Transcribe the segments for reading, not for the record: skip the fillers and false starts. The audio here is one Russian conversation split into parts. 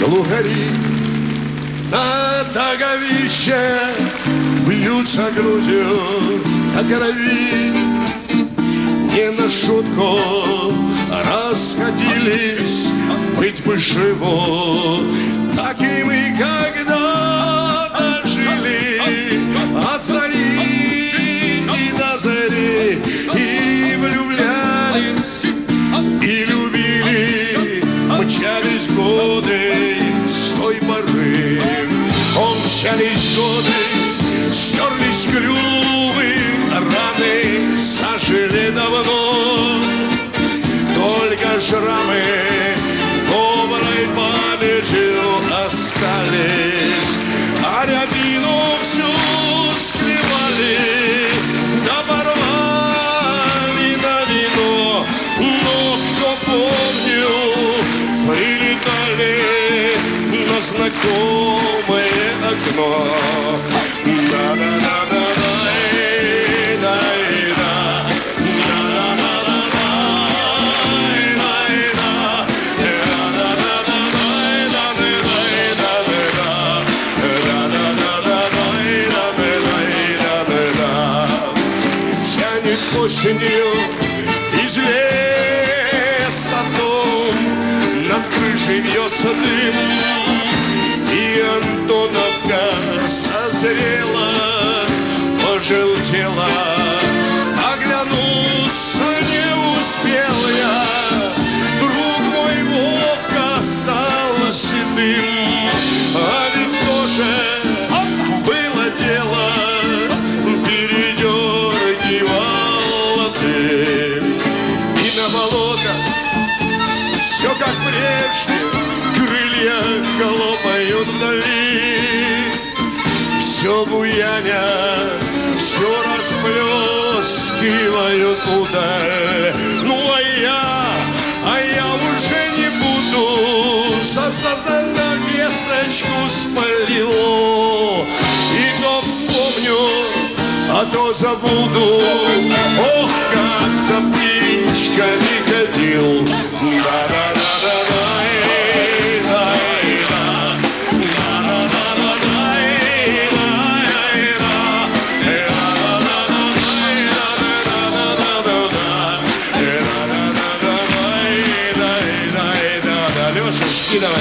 глухари на Таговище бьются грудью о крови. Не на шутку расходились, быть бы живо, так и мы когда-то жили от зари и до зари, и влюблялись, и любили, мчались годы с той поры. Мчались годы, стерлись клювы, раны зажили давно, только шрамы доброй памятью остались, а рябину всю склевали, да порвали на вино. Но кто помню, прилетали на знакомое окно. Тянет осенью из леса дом, над крышей вьется дым, и Антоновка созрела, пожелтела. Оглянуться не успел я, друг мой Вовка стал седым. А ведь тоже было дело, передергивал ты. И на болото все как прежде, крылья хлопают вдали, все буяня, все расплескивают удаль. Ну а я уже не буду, за занавесочку спалил, и то вспомню, а то забуду. Ох, как за птичками ходил. Леша, давай.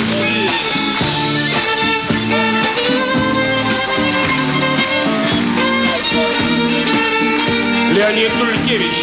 Леонид Дулькевич.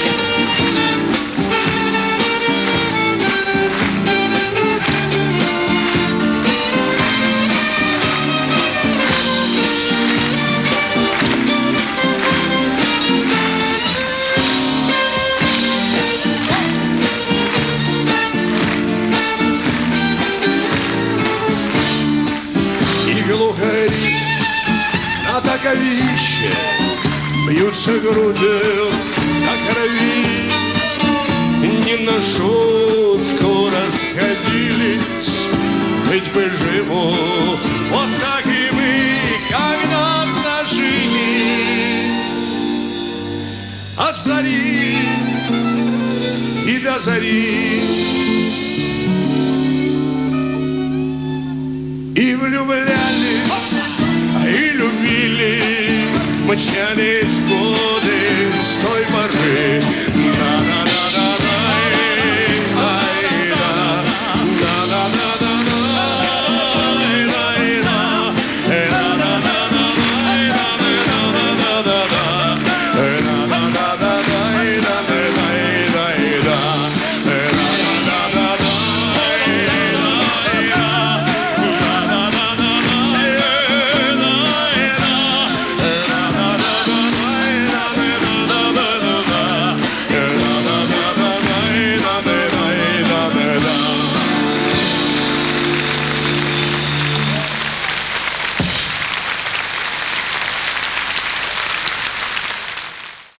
Глухари на Таговище бьются грудью о крови. Не на шутку расходились, быть бы живо, вот так и мы когда-то жили от зари и до зари. И влюблялись, и любили, мчались годы